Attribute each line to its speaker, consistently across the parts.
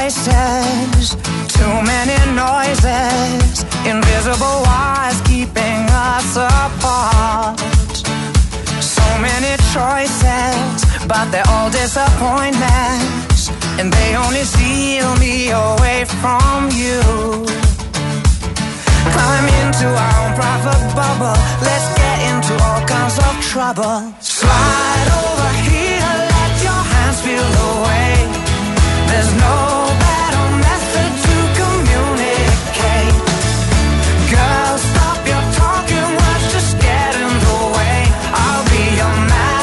Speaker 1: voices, too many noises, invisible wires keeping us apart. So many choices, but they're all disappointments, and they only steal me away from you. Climb into our own private bubble, let's get into all kinds of trouble. Slide over here, let your hands feel the way. There's no better method to communicate. Girl, stop your talking, words just get in the way. I'll be your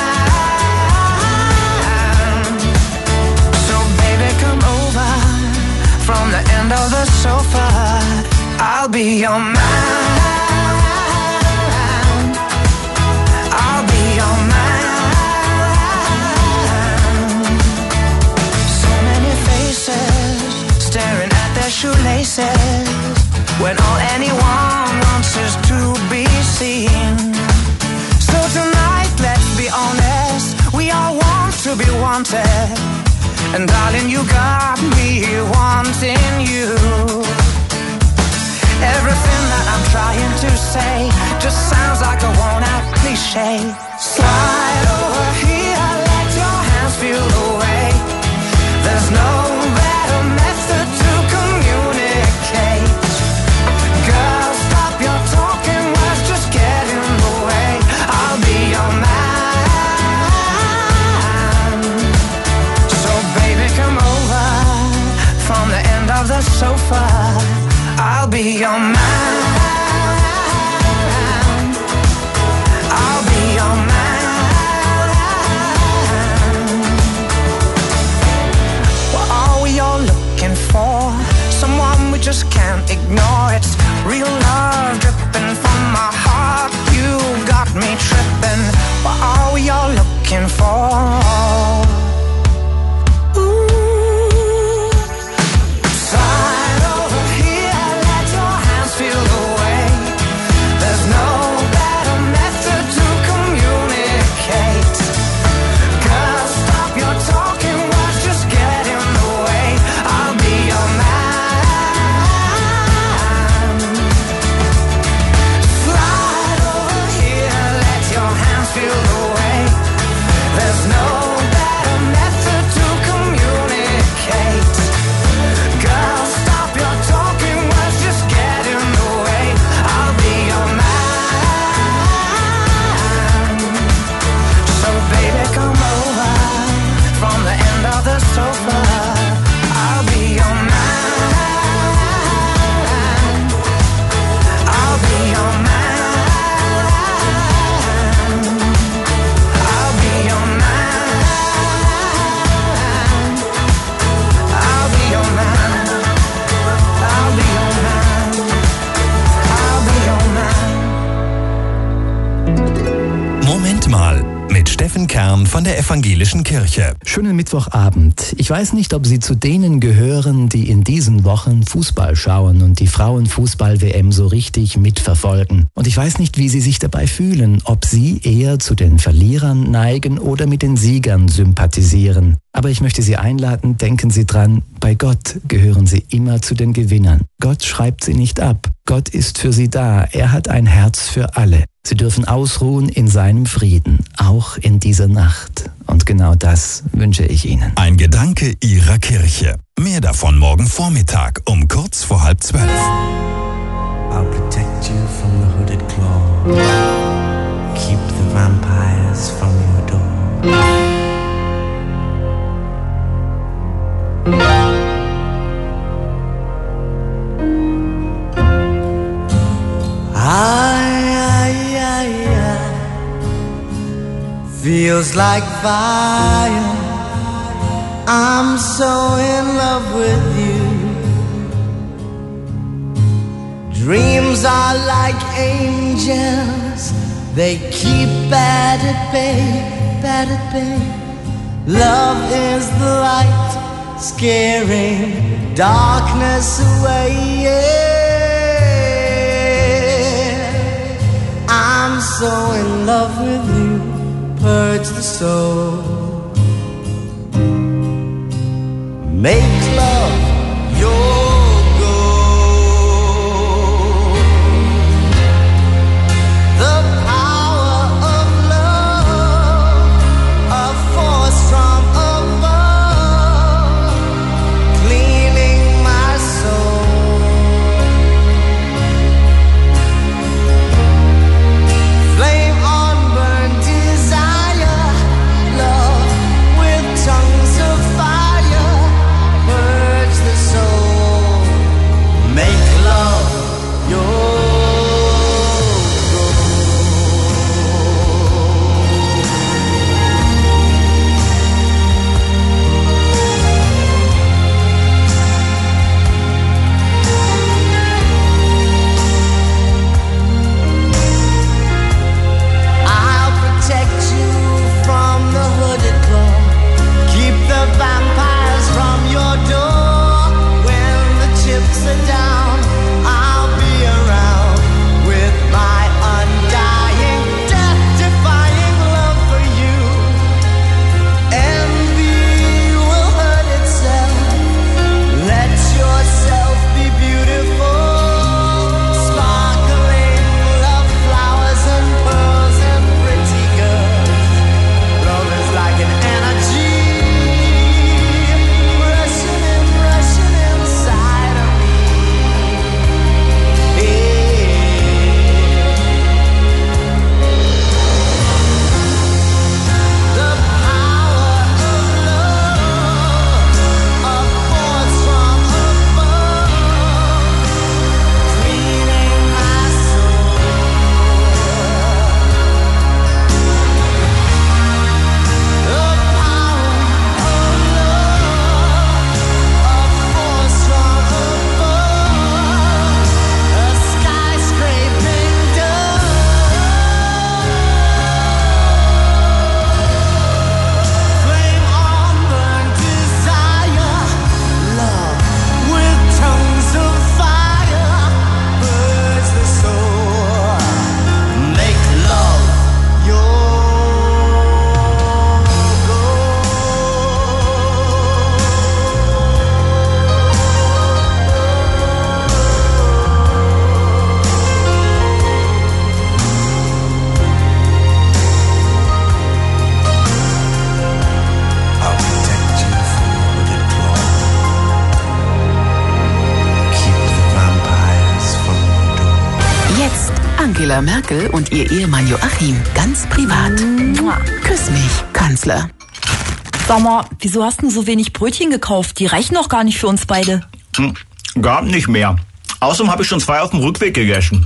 Speaker 1: man. So baby, come over from the end of the sofa. I'll be your man. I'll be your man. So many faces staring at their shoelaces, when all anyone wants is to be seen. So tonight, let's be honest, we all want to be wanted. And darling, you got me wanting you. Everything that I'm trying to say just sounds like a worn-out cliche. Slide over here, let your hands feel the way. There's no better method to communicate. Girl, stop your talking, words just get in the way. I'll be your man. So baby, come over from the end of the sofa. I'll be your man. I'll be your man. What are we all looking for? Someone we just can't ignore. It's real love dripping from my heart. You got me tripping. What are we all looking for?
Speaker 2: Steffen Kern von der Evangelischen Kirche.
Speaker 3: Schönen Mittwochabend. Ich weiß nicht, ob Sie zu denen gehören, die in diesen Wochen Fußball schauen und die Frauenfußball-WM so richtig mitverfolgen. Und ich weiß nicht, wie Sie sich dabei fühlen, ob Sie eher zu den Verlierern neigen oder mit den Siegern sympathisieren. Aber ich möchte Sie einladen, denken Sie dran, bei Gott gehören Sie immer zu den Gewinnern. Gott schreibt Sie nicht ab. Gott ist für Sie da. Er hat ein Herz für alle. Sie dürfen ausruhen in seinem Frieden, auch in dieser Nacht. Und genau das wünsche ich Ihnen.
Speaker 2: Ein Gedanke Ihrer Kirche. Mehr davon morgen Vormittag um kurz vor 11:30.
Speaker 4: I'll protect you from the hooded claw. Keep the vampires from your door. Feels like fire. I'm so in love with you. Dreams are like angels. They keep bad at bay, bad at bay. Love is the light, scaring darkness away. Yeah. I'm so in love with you. Purge the soul. Make love
Speaker 5: Angela Merkel und ihr Ehemann Joachim ganz privat. Küss mich, Kanzler.
Speaker 6: Sag mal, wieso hast du so wenig Brötchen gekauft? Die reichen doch gar nicht für uns beide.
Speaker 7: Gab nicht mehr. Außerdem habe ich schon 2 auf dem Rückweg gegessen.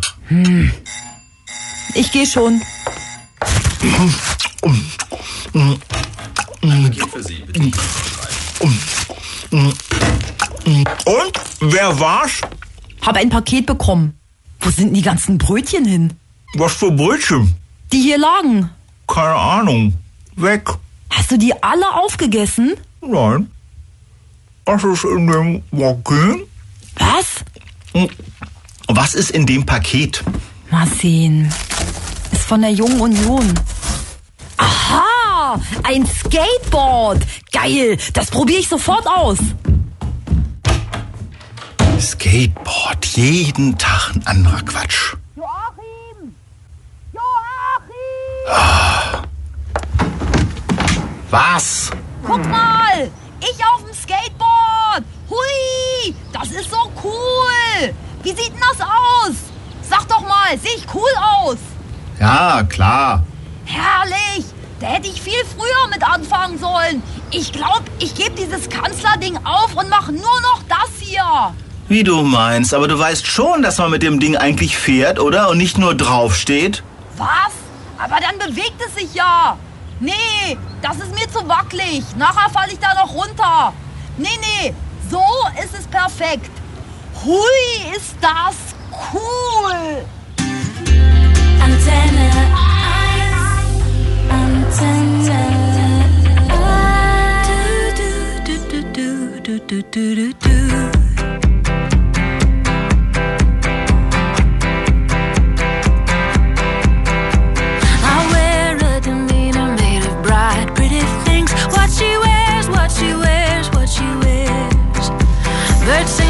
Speaker 6: Ich gehe schon.
Speaker 7: Und? Wer war's?
Speaker 6: Hab ein Paket bekommen. Wo sind denn die ganzen Brötchen hin?
Speaker 7: Was für Brötchen?
Speaker 6: Die hier lagen.
Speaker 7: Keine Ahnung. Weg.
Speaker 6: Hast du die alle aufgegessen?
Speaker 7: Nein. Was ist in dem Paket?
Speaker 6: Was?
Speaker 7: Was ist in dem Paket?
Speaker 6: Mal sehen. Ist von der Jungen Union. Aha! Ein Skateboard! Geil! Das probiere ich sofort aus.
Speaker 7: Skateboard. Jeden Tag ein anderer Quatsch.
Speaker 6: Joachim!
Speaker 7: Was?
Speaker 6: Guck mal! Ich auf dem Skateboard! Hui! Das ist so cool! Wie sieht denn das aus? Sag doch mal, sehe ich cool aus?
Speaker 7: Ja, klar.
Speaker 6: Herrlich! Da hätte ich viel früher mit anfangen sollen. Ich glaube, ich gebe dieses Kanzlerding auf und mache nur noch das hier.
Speaker 7: Wie du meinst, aber du weißt schon, dass man mit dem Ding eigentlich fährt, oder? Und nicht nur draufsteht.
Speaker 6: Was? Aber dann bewegt es sich ja. Nee, das ist mir zu wackelig. Nachher falle ich da noch runter. Nee, so ist es perfekt. Hui, ist das cool.
Speaker 8: Antenne 1, Antenne 1. Birds